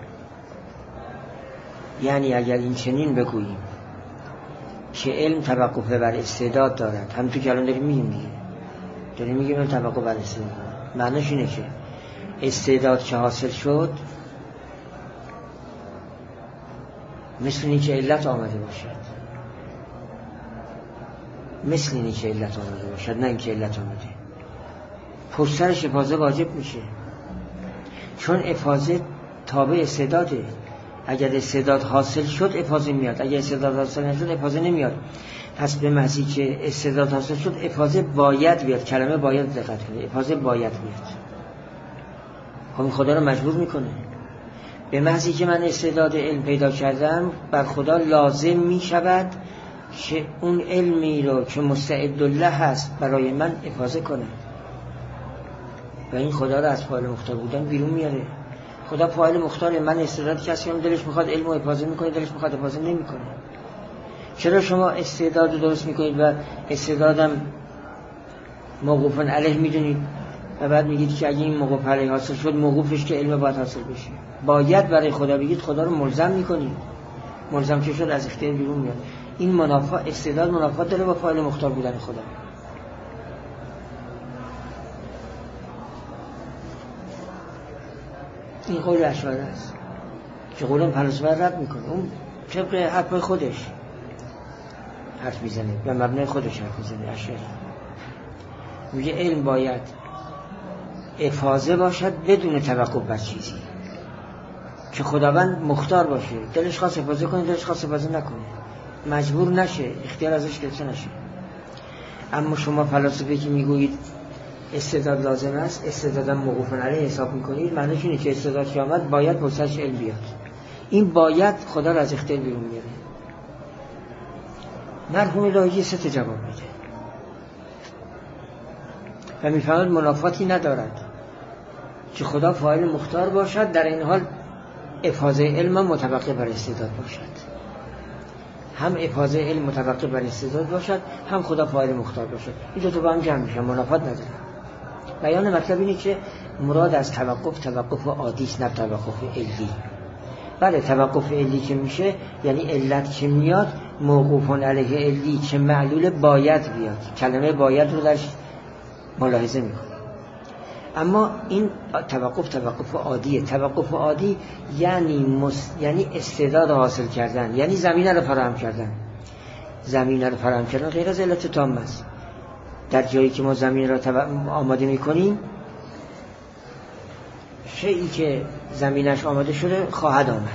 Speaker 1: یعنی اگر این چنین بگوییم که علم توقف بر استعداد دارد، هم تو که الان داریم میگیم علم توقف بر استعداد، معنیش اینه که استعداد که حاصل شد مثل اینی که علت آمده باشد، نه اینکه علت آمده. پشترش افاضه واجب میشه، چون افاضه تابع استعداده. اگر استعداد حاصل شد افاضه میاد، اگر استعداد حاصل نشد افاضه نمیاد. پس به محضی که استعداد حاصل شد افاضه باید بیاد. کلمه باید دقت کنید، افاضه باید بیاد. خب خدا رو مجبور میکنه. به محضی که من استعداد علم پیدا کردم بر خدا لازم میشود که اون علمی رو که مستعد الله هست برای من افاضه کنه و این خدا رو از فاعل مختار بودن بیرون میاره. خدا فاعل مختاره، من استعداد کسی هم دلش میخواد علم رو افاضه میکنه، دلش میخواد افاضه نمیکنه. چرا شما استعداد رو درست میکنید و استعدادم موقوف علیه میدونید و بعد میگید که اگه این موقوف علیه حاصل شد موقوفش که علم باید حاصل بشه؟ باید برای خدا بگید، خدا رو ملزم میکنید، ملزم که شد از اختیار بیرون میاد. این منافات، استعداد منافات داره با فاعل مختار بودن خدا. این قول اشاعره است که قولم فلسفه رد میکنه، اون طبق حرف خودش حرف میزنه و مبنای خودش حرف میزنه. اشاعره میگه علم باید افاضه باشد بدون توقف بر چیزی، که خداوند مختار باشه، دلش خواست افاضه کنه، دلش خواست افاضه نکنه، مجبور نشه، اختیار ازش گرفته نشه. اما شما فلاسفه که میگویید استعداد لازم است، استعدادم موقوف علیه حساب میکنید، معنیش اینه که استعداد که آمد باید پشتش علم بیاد. این باید خدا را از اختیار بیرون میاره. مرحوم لاهیجی 3 جواب میده و میفهمد منافاتی ندارد که خدا فاعل مختار باشد، در این حال افاضه علم متوقف بر استعداد باشد. هم افاضه علم متوقف بر استعداد باشد، هم خدا فاعل مختار باشد. این دو تا با هم جمع میشن، منافات نداره. بیان مطلب اینه که مراد از توقف عادی است، نه توقف علی. بله توقف علی که میشه یعنی علت که میاد موقوف علیه علی که معلول باید بیاد، کلمه باید رو درش ملاحظه میکنه. اما این توقف عادیه. توقف عادی یعنی استعداد حاصل کردن، یعنی زمینه رو فراهم کردن. زمینه رو فراهم کردن غیر از علت تام است. در جایی که ما زمین را آماده میکنیم، شیئی که زمینش آماده شده خواهد آمد،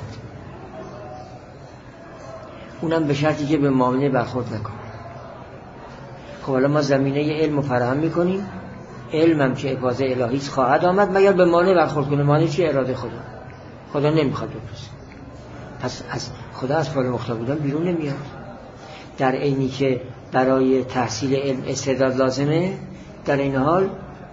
Speaker 1: اونم به شرطی که به مانع برخورد نکنه. خب حالا ما زمینه علم رو فراهم میکنیم، علمم که افاضه الهی خواهد آمد مگر به مانع برخورد کنه. مانع چی؟ اراده خدا نمیخواد بپرسه. پس از خدا از فعل مختار بودن بیرون نمیاد. در عینی که برای تحصیل علم استعداد لازمه، در این حال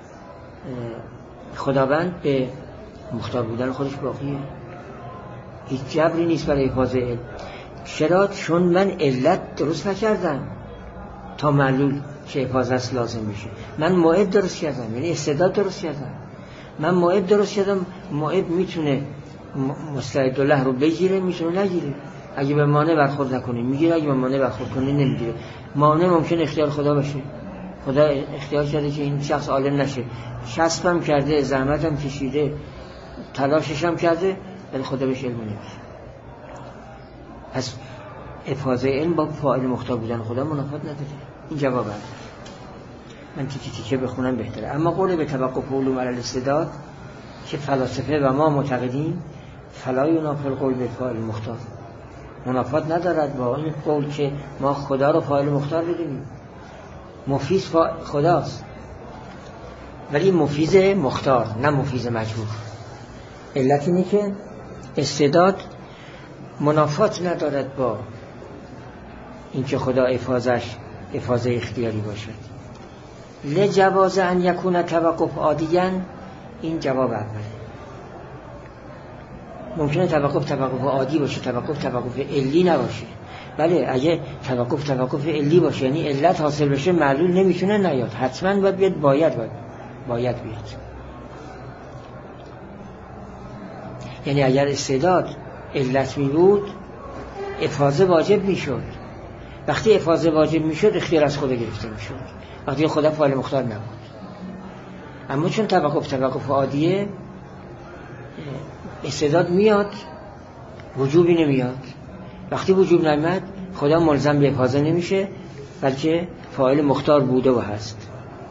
Speaker 1: خداوند به مختار بودن خودش باقیه. هیچ جبری نیست برای افاضه علم. چرا؟ چون من علت درست نکردم تا معلول که افاضه است لازم میشه. من موعد درست کردم، یعنی استعداد درست کردم. من موعد درست کردم. موعد میتونه مستعد له رو بگیره، میتونه نگیره. اگه به مانع برخورد نکنه میگیره، اگه به مانع برخورد کنه نمیگیره. مانع ممکن اختیار خدا باشه. خدا اختیار کرده که این شخص عالم نشه، شسبم کرده، زحمتم کشیده، تلاشش هم کرده، ولی خدا بهش علم نمیده. پس افاضه علم با فاعل مختار بودن خدا منافات نداره. این جواب هست. من تیکه بخونم بهتره. اما قول به توقف علوم علی الاستعداد که فلاسفه و ما معتقدیم، فلا ینافی القول به فاعل مختار، منافات ندارد با این قول که ما خدا رو فاعل مختار بدونیم. مفیز خداست، ولی مفیز مختار، نه مفیز مجبور. علت اینه که استعداد منافات ندارد با اینکه خدا افاضه اختیاری باشد. لجواز ان یکون توقف عادیاً، این جواب اوله. ممکنه توقف عادی باشه، توقف علی نباشه. بله اگه توقف علی باشه یعنی علت حاصل بشه، معلول نمیتونه نیاد، حتما باید بیاد، باید بیاد. یعنی اگر استعداد علت می بود افاضه واجب می شد. وقتی افاضه واجب می شد اختیار از خدا گرفته می شد، وقتی خدا فاعل مختار نبود. اما چون توقف عادیه، استعداد میاد، وجوبی نمیاد. وقتی وجوب نمیاد خدا ملزم به افاضه نمیشه، بلکه فاعل مختار بوده و هست.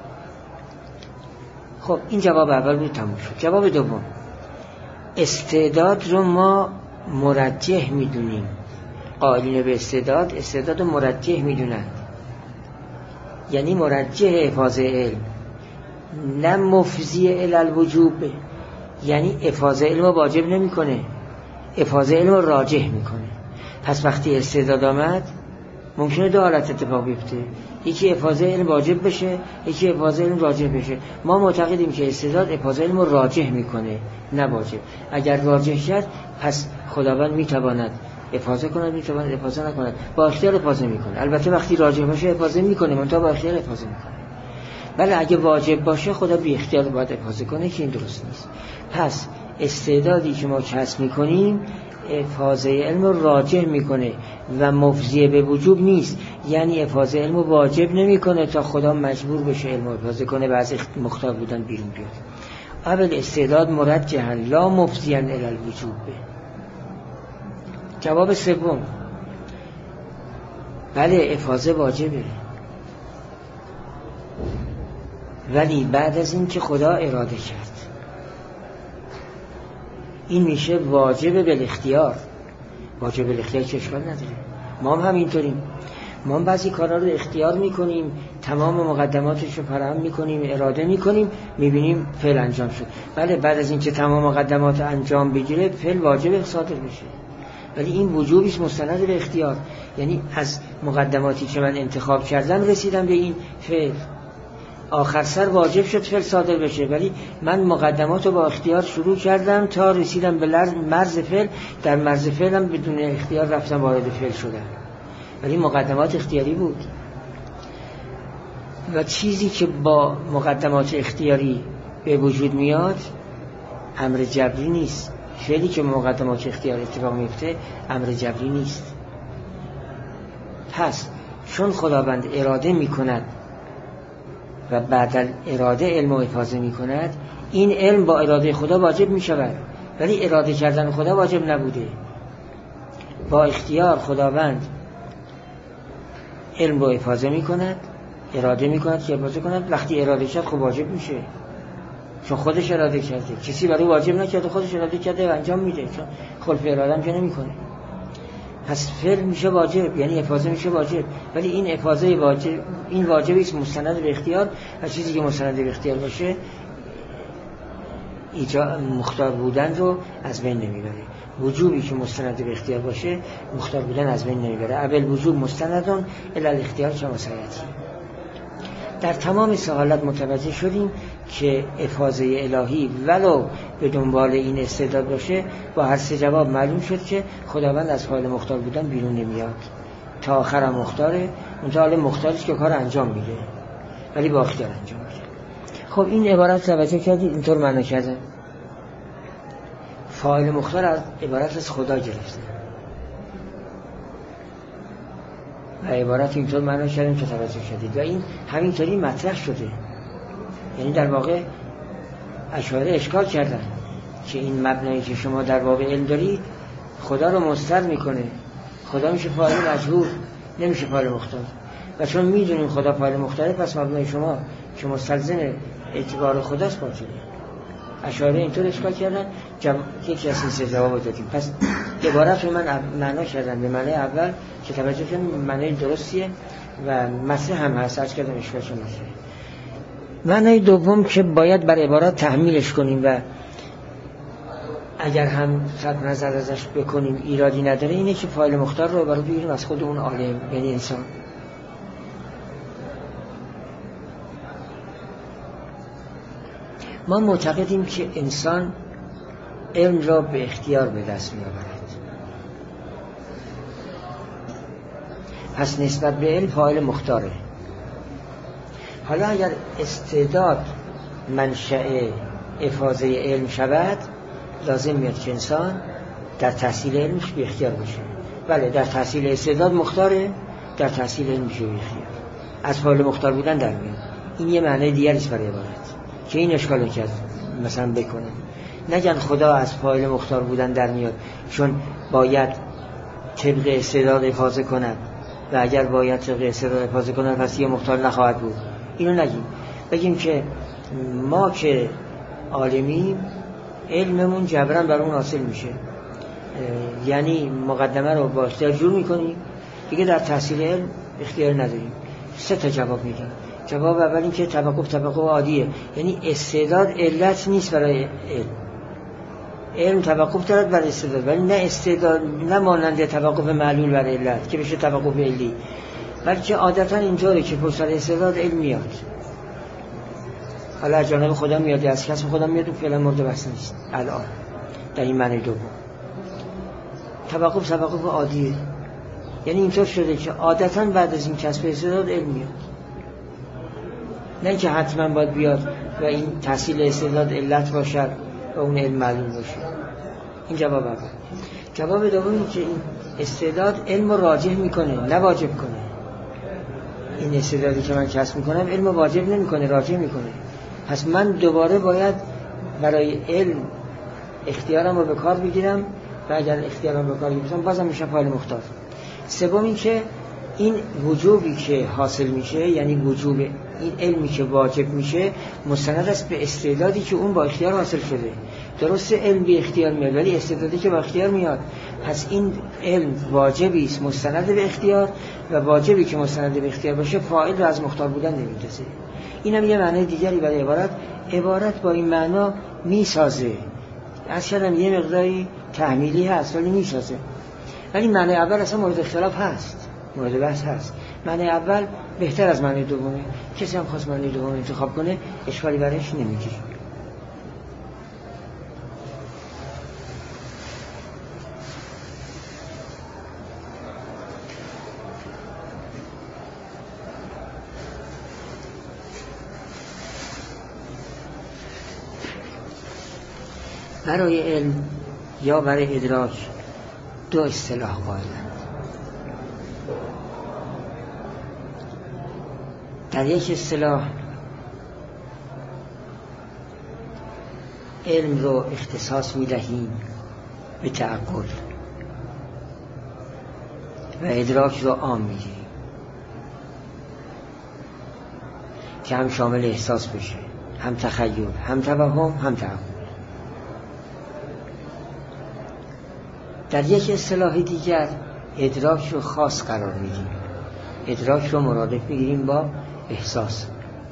Speaker 1: خب این جواب اول بود، تموم شد. جواب دوم، استعداد رو ما مرجح میدونیم. قائلین به استعداد مرجح میدونن، یعنی مرجح افاضه علم، نه مفضی الی الوجوب. یعنی افاضه علم رو واجب نمیکنه، افاضه علم رو راجح میکنه. پس وقتی استعداد آمد ممکنه دو حالت اتفاق بیفته، یکی افاضه علم واجب بشه، یکی افاضه علم راجح بشه. ما معتقدیم که استعداد افاضه علم رو راجح میکنه، نه واجب. اگر راجح شد پس خداوند میتواند افاضه کند، میتواند افاضه نکند، با اختیار افاضه میکنه. البته وقتی راجح باشه افاضه میکنه، منتها با اختیار افاضه میکنه. ولی اگه واجب باشه خدا بی اختیار باید افاضه کنه، که این درست نیست. پس استعدادی که ما کسب میکنیم افاضه علم رو راجح میکنه و مفضی به وجوب نیست. یعنی افاضه علم رو واجب نمیکنه تا خدا مجبور بشه علم رو افاضه کنه و از مختار بودن بیرون بیاد. اول استعداد مرجحا لا مفضیا الی الوجوب. جواب سوم، بله افاضه واجبه، ولی بعد از این که خدا اراده کرد. این میشه واجب بالاختیار. واجب بالاختیار که اشکال نداره، ما هم همینطوریم. ما هم بعضی کارا رو اختیار میکنیم، تمام مقدماتش رو فراهم میکنیم، اراده میکنیم، میبینیم فعل انجام شد. بله بعد از این که تمام مقدمات انجام بگیره فعل واجب صادر بشه، ولی این وجوبیست مستند به اختیار. یعنی از مقدماتی که من انتخاب کردم رسیدم به این فعل، آخر سر واجب شد فعل صادر بشه، ولی من مقدمات رو با اختیار شروع کردم تا رسیدم به مرز فعل. در مرز فعلم بدون اختیار رفتم وارد فعل شدم، ولی مقدمات اختیاری بود. و چیزی که با مقدمات اختیاری به وجود میاد امر جبری نیست. فعلی که مقدمات اختیاری اتفاق میفته امر جبری نیست. پس چون خداوند اراده میکند و بعد اراده علم و افاضه میکند، این علم با اراده خدا واجب میشود، ولی اراده کردن خدا واجب نبوده. با اختیار خداوند علم رو افاضه میکند، اراده میکند که افاضه کند. وقتی اراده کرد خب واجب میشه، چون خودش اراده کرده. کسی برای واجب نکرده، خودش اراده کرده و انجام میده، چون خلف اراده هم که نمیکنه. پس فعل میشه واجب، یعنی افاضه میشه واجب، ولی این افاضه واجب، این واجبی است مستند به اختیار. و چیزی که مستند به اختیار باشه مختار بودن رو از بین نمیبره. وجوبی که مستند به اختیار باشه مختار بودن از بین نمیبره. اول وجوب مستندون الی الاختیار کما سیاتی. در تمام سوالات متوجه شدیم که افاضه الهی ولو به دنبال این استعداد باشه، با هر سه جواب معلوم شد که خداوند از حال مختار بودن بیرون نمیاد، تا آخر هم مختاره. اون تا حال مختاریست که کار انجام میده، ولی با اختیار انجام میده. خب این عبارت توجه کردید اینطور معنا کرده، فاعل مختار از عبارت از خدا گرفته و عبارت اینطور معنا کردیم که توجه کردید و این همینطوری مطرح شده. یعنی در واقع اشاعره اشکال کردن که این مبنایی که شما در باب علم دارید خدا رو مستر میکنه، خدا میشه فاعل مجهول، نمیشه فاعل مختار. و چون میدونیم خدا فاعل مختاره، پس مبنای شما که مستلزم اعتبار خداست باطله. اشاعره اینطور اشکال کردن، یکی از این سه جواب دادیم. پس عبارت رو من معنا کردم به معنی اول که توجه کنیم معنی درستیه و مطرح هم هست، عرض کردم اشکالش نمیشه. معنی دوم که باید بر عبارات تحمیلش کنیم و اگر هم صرف نظر ازش بکنیم ایرادی نداره، اینه که فاعل مختار رو برای بگیریم از خود اون عالم، یعنی انسان. ما معتقدیم که انسان علم را به اختیار به دست می آورد، پس نسبت به علم فاعل مختاره. حالا اگر استعداد منشأ افاضه علم شود، لازم میاد که انسان در تحصیل علمش به اختیار باشه. بله در تحصیل استعداد مختاره، در تحصیل علم میشه به اختیار، از فاعل مختار بودن در میاد. این یه معنی دیگریست برای عبارت که این اشکال کرد مثلا بکنه. نگن خدا از فاعل مختار بودن در میاد چون باید طبق استعداد افاضه کند و اگر باید طبق استعداد افاضه کند پس یه مختار نخواهد بود. اینو نگیم، بگیم که ما که عالمیم علممون جبران بر اون حاصل میشه، یعنی مقدمه رو با اختیار جور میکنیم، دیگه در تحصیل علم اختیار نداریم. سه تا جواب میدیم. جواب اول این که توقف عادیه، یعنی استعداد علت نیست برای علم توقف دارد بر استعداد، ولی نه استعداد نه مانند توقف معلول بر علت که بشه توقف علی، بلکه عادتا اینطوره که پشت سر استعداد علم میاد. حالا از جانب خدا میاد یا از کسب خدا میاد، اون فعلا مورد بحث نیست الان در این معنی دوم. توقف عادیه، یعنی اینطور شده که عادتا بعد از این کسب استعداد علم میاد، نه که حتما باید بیاد و این تحصیل استعداد علت باشد و اون علم معلوم باشه. این جواب اول. جواب دومی که این استعداد علم راجح میکنه نه واجب کنه. این استعدادی که من کسب میکنم علم واجب نمیکنه، راجح میکنه. پس من دوباره باید برای علم اختیارم رو به کار بگیرم و اگر اختیارم به کار بگیرم بازم میشم حال مختار. سوم این که این وجوبی که حاصل میشه، یعنی وجوب این علمی که واجب میشه، مستند است به استعدادی که اون با اختیار حاصل شده. درسته علم بی اختیار میاد، ولی استعدادی که با اختیار میاد. پس این علم واجبی است مستند به اختیار، و واجبی که مستند به اختیار باشه فاعل رو از مختار بودن نمیندازه. اینم یه معنی دیگری برای عبارت با این معنا میسازه. اصلا یه مقداری تحمیلی هست ولی میسازه. ولی معنی اول اصلا مورد اختلاف هست، مورد بحث هست. معنی اول بهتر از معنی دومه. کسی هم خواست معنی دوم انتخاب کنه اشکالی برایش نمیگیره. برای علم یا برای ادراک دو اصطلاح قائلند. در یک اصطلاح علم رو اختصاص می‌دهیم به تعقل و ادراک رو عام می‌گیریم که هم شامل احساس بشه، هم تخیل، هم توهم، هم تعقل. در یک اصطلاح دیگر ادراک رو خاص قرار میدیم، ادراک رو مرادف میگیریم با احساس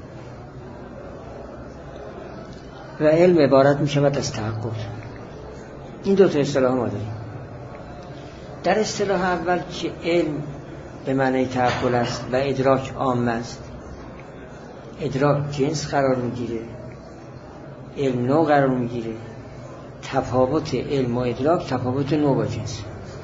Speaker 1: و علم عبارت میشود از تعقل. این دو تا اصطلاح ما داریم. در اصطلاح اول که علم به معنی تعقل است و ادراک عام است، ادراک جنس قرار میگیره، علم نوع قرار میگیره. تفاوت علم و ادراک تفاوت نوع با جنس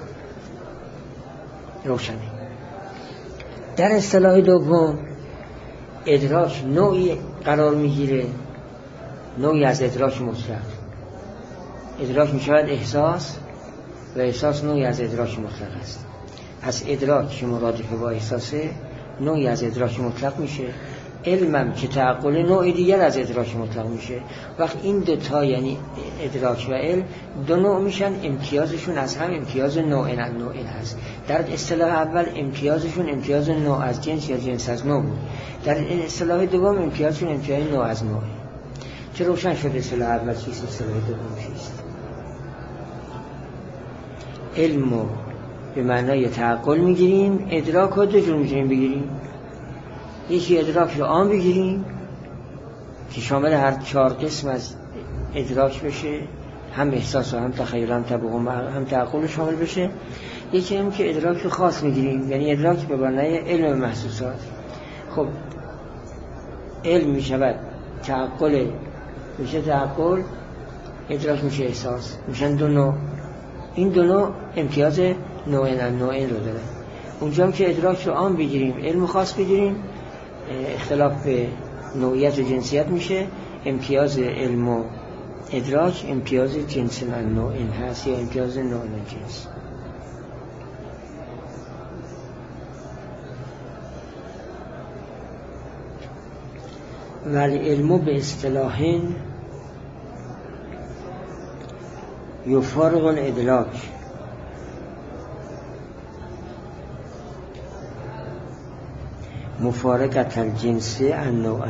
Speaker 1: روشنه. در اصطلاح دوم ادراک نوعی قرار میگیره، نوعی از ادراک مطلق. ادراک میشود احساس و احساس نوعی از ادراک مطلق است. پس ادراک که مرادف با احساسه نوعی از ادراک مطلق میشه. علمم که تعقل نوع دیگر از ادراک مطلق میشه. وقت این دوتا یعنی ادراک و علم دو نوع میشن، امتیازشون از هم امتیاز نوع هست. در اصطلاح اول امتیازشون امتیاز نوع از جنس یا جنس از نوع بود. در اصطلاح دوم امتیازشون امتیاز نوع از نوع. چه روشن شد اصطلاح اول چیست، اصطلاح دوم چیست؟ علمو به معنای تعقل میگیریم، ادراک رو دو جور میتونیم بگیریم. یکی ادراک رو عام بگیریم که شامل هر 4 قسم از ادراک بشه، هم احساس و هم تخیل هم توهم هم تعقل شامل بشه. یکی هم که ادراک رو خاص میگیریم، یعنی ادراک به معنای علم محسوسات. خب علم میشود تعقل، میشه تعقل، ادراک میشه احساس، میشن دو نوع. این دو نوع امتیاز نوعین رو داره. اونجا که ادراک رو عام بگیریم، علم خاص بگیریم، اختلاف به نوعیت و جنسیت میشه. امتیاز علم و ادراک امتیاز جنس نوعین هست یا امتیاز نوعین جنس. ولی علم به اصطلاح یفارق الادراک مفارقت الجنس النوع.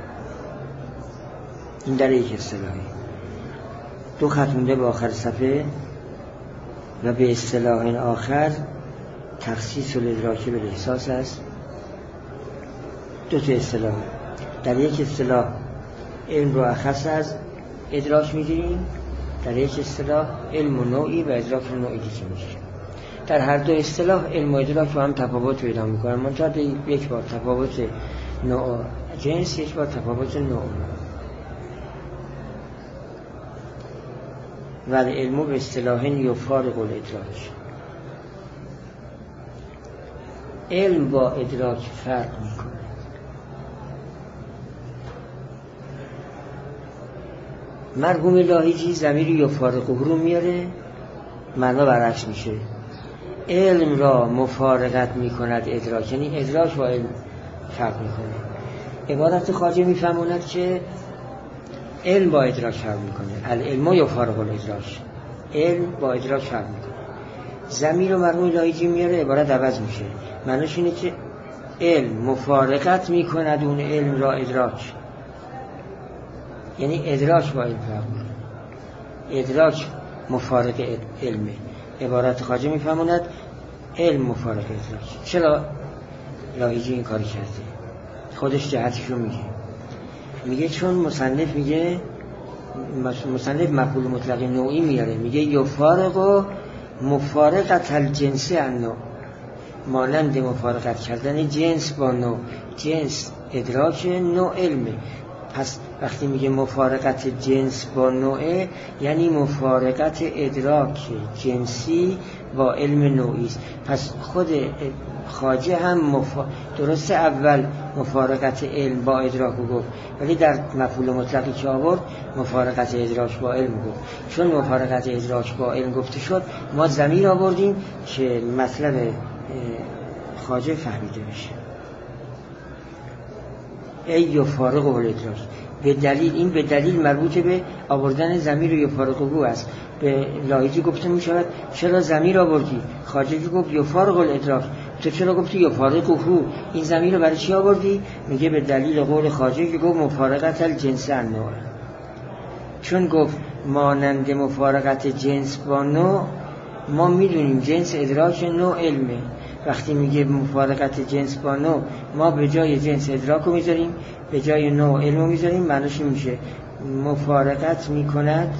Speaker 1: این در یک اصطلاحی. دو خط مونده به آخر صفحه. و به اصطلاح آخر تخصیص الادراک بالاحساس است. دو تا اصطلاح. در یک اصطلاح علم رو اخص از ادراک میگیریم، در یک اصطلاح علم و نوعی و ادراک رو نوعی دیگه میگیریم. در هر دو اصطلاح علم و ادراک رو هم تفاوت پیدا میکنن، منتها یک بار تفاوت نوع جنس، یک بار تفاوت نوع. ولی علم به اصطلاح یفارق الادراک، علم با ادراک فرق میکنه. مرحوم لاهیجی ضمیر یفارقه رو میاره، معنا برعکس میشه. علم را مفارقت میکند ادراک، یعنی ادراک با علم فرق میکنه. عبارت خواجه میفهموند که علم با ادراک فرق میکنه. العلم یفارق الادراک، علم با ادراک فرق میکنه. ضمیر رو مرحوم لایجی میاره، عبارت عوض میشه. معنیش اینه که علم مفارقت میکند اون علم را ادراک، یعنی ادراک با علم فرق میکنه. ادراک مفارق علمه. عبارت خواجه میفهموند علم مفارق ادراک. چرا لایجی این کاری کرده؟ خودش جهتشو میگه چون مصنف میگه، مصنف مفعول مطلق نوعی میاره، میگه یفارق و مفارقت الجنس النوع، مانند مفارقت کردن جنس با نوع. جنس ادراک، نوع علمه. پس وقتی میگه مفارقت جنس با نوعه، یعنی مفارقت ادراک جنسی با علم نوعی است. پس خود خواجه هم درسته اول مفارقت علم با ادراک رو گفت، ولی در مفعول مطلقی که آورد مفارقت ادراک با علم گفت. چون مفارقت ادراک با علم گفته شد، ما ضمیر آوردیم که مطلب خواجه فهمیده بشه. ای یفارق الادراک، به دلیل، این به دلیل مربوط به آوردن ضمیر یفارقه است. به لایجی گفته می شود چرا ضمیر آوردی؟ خواجه گفت یفارق الادراک، تو چرا گفتی یفارقه؟ این ضمیر رو برای چی آوردی؟ میگه به دلیل قول خواجه که گفت مفارقت الجنس النوع. چون گفت مانند مفارقت جنس با نوع، ما میدونیم جنس ادراک، نوع علمه. وقتی میگه مفارقت جنس با نوع، ما به جای جنس ادراک رو میذاریم، به جای نوع علم رو میذاریم. معنیش میشه مفارقت میکند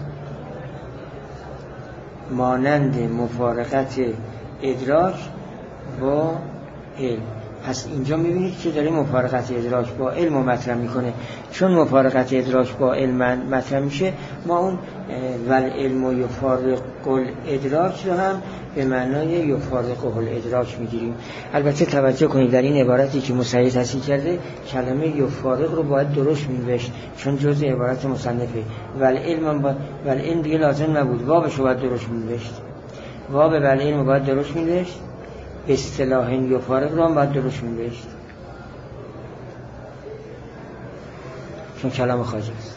Speaker 1: مانند مفارقت ادراک با علم. پس اینجا میبینید که داره مفارقت ادراک با علم رو مطرح میکنه. چون مفارقت ادراک با علم مطرح میشه، ما اون والعلم یفارق الادراک رو هم به معنای یفارقه الادراک میگیریم. البته توجه کنید در این عبارتی که مسعی تصحیح کرده، کلمه یفارق رو باید درست می‌نوشت، چون جزء عبارت مصنفه. والعلم دیگه لازم نبود، وابش رو باید درست می‌نوشت. واب والعلم باید درست می‌نوشت، اصطلاح یفارق رو هم باید درست می‌نوشت، چون کلام خواجه است.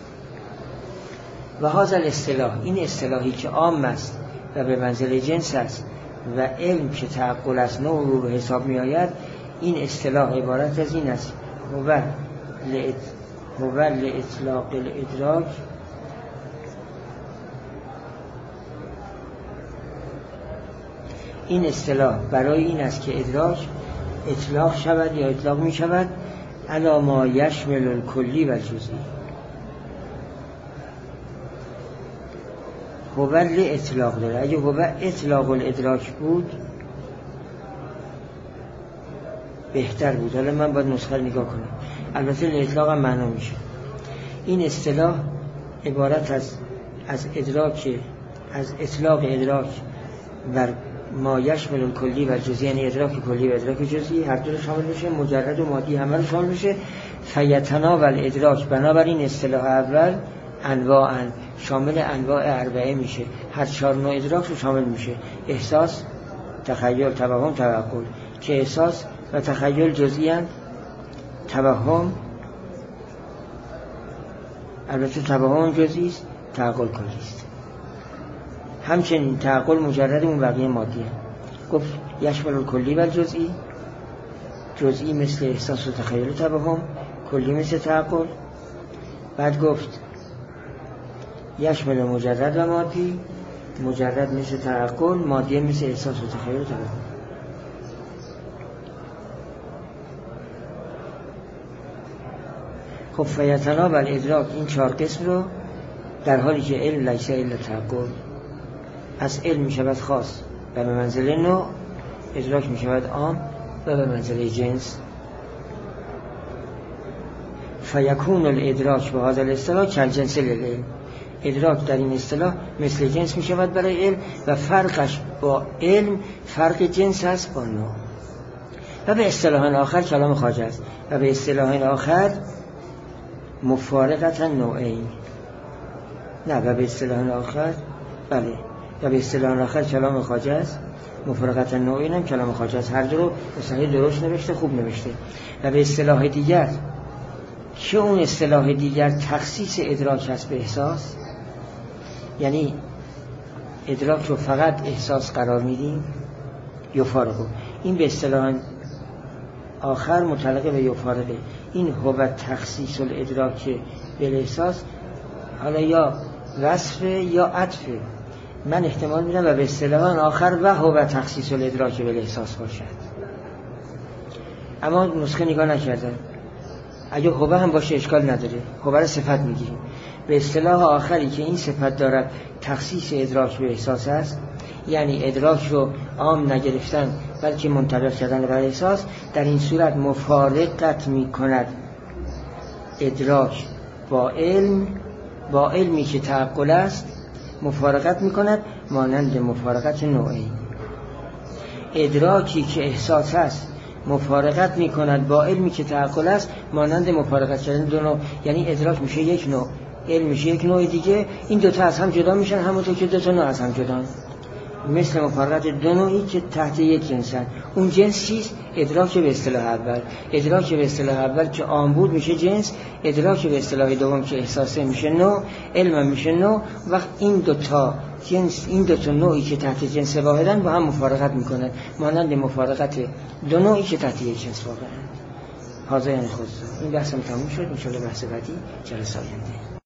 Speaker 1: و هذا الاصطلاح، این اصطلاحی که عام است و به منزله جنس است و علم که تعقل است نوع رو حساب می آید، این اصطلاح عبارت از این است: هو لإطلاق الادراک این اصطلاح برای این است که ادراک اطلاق شود یا اطلاق می شود علی ما یشمل الکلی و جزئی. هو اطلاق داره. اگه هو اطلاق الادراک بود بهتر بود. حالا من باید نسخه رو نگاه کنم. البته اطلاق هم معنا میشه. این اصطلاح عبارت از ادراک، از اطلاق ادراک بر ما یشمل الکلی و جزئی، یعنی ادراک کلی و ادراک جزئی، هر دو رو شامل میشه، مجرد و مادی همه رو شامل میشه. فیتناول ادراک، بنابراین اصطلاح اول انواعاً شامل انواع اربعه میشه، هر 4 نوع ادراک رو شامل میشه: احساس، تخیل، توهم، تعقل. که احساس و تخیل جزئی اند، توهم البته توهم جزئی است، تعقل کلی است. همچنین تعقل مجرد اون بقیه مادی است. گفت یشمل الکلی و جزئی، جزئی مثل احساس و تخیل و توهم، کلی مثل تعقل. بعد گفت یشمل مجرد و مادی، مجرد مثل تعقل، مادی مثل احساس و تخیل و توهم. خب فیتناب الادراک، این 4 قسم رو در حالی که علم لیس الا تعقل، از علم می شود خاص و به منزله نوع، ادراک می شود عام و به منزله جنس. فیکون الادراک به هذا الاصطلاح کالجنس للعلم، ادراک در این اصطلاح مثل جنس می شود برای علم و فرقش با علم فرق جنس است با نوع. و به اصطلاح آخر کلام خواجه است، و به اصطلاح آخر مفارقت نوعین. نه، و به اصطلاح آخر، بله، و به اصطلاح آخر کلام خواجه است، مفارقت نوعین هم کلام خواجه است. هر دو رو صحیح درست نوشته، خوب نوشته. و به اصطلاح دیگر که اون اصطلاح دیگر تخصیص ادراک هست به احساس، یعنی ادراک رو فقط احساس قرار میدیم، یفارقه. این به اصطلاح آخر متعلق به یفارقه. این هو تخصیص الادراک بالاحساس، حالا یا وصف یا عطفه. من احتمال میدم و به اصطلاح آخر و هو تخصیص الادراک بالاحساس باشد، اما نسخه نگاه نکردم. اگه هو هم باشه اشکال نداره، هو رو صفت میگیریم. به اصطلاح آخری که این صفت دارد تخصیص ادراک به احساس است، یعنی ادراک رو عام نگرفتن بلکه منطبق کردن بر احساس. در این صورت مفارقت میکند ادراک با علم، با علمی که تعقل است مفارقت میکند، مانند مفارقت نوعی. ادراکی که احساس است مفارقت میکند با علمی که تعقل است، مانند مفارقت کردن دو نوع. یعنی ادراک میشه یک نوع، علم میشه یک نوع دیگه. این دوتا از هم جدا میشن، همونطور که دوتا نوع از هم جدا، مثل مفارقت دو نوعی که تحت یک جنسن. اون جنس چیست؟ ادراک به اصطلاح اول. ادراک به اصطلاح اول که عام بود میشه جنس، ادراک به اصطلاح دوم که احساسه میشه نوع، علم میشه نوع. وقت این دوتا جنس، این دوتا نوعی که تحت جنس واحدن با هم مفارقت میکنن، مانند مفارقت دو نوعی که تحت یک جنس واقعا. حاضر یعنی خود. این بحثم تموم شد. ان شاء الله بحث بعدی جلسه آینده.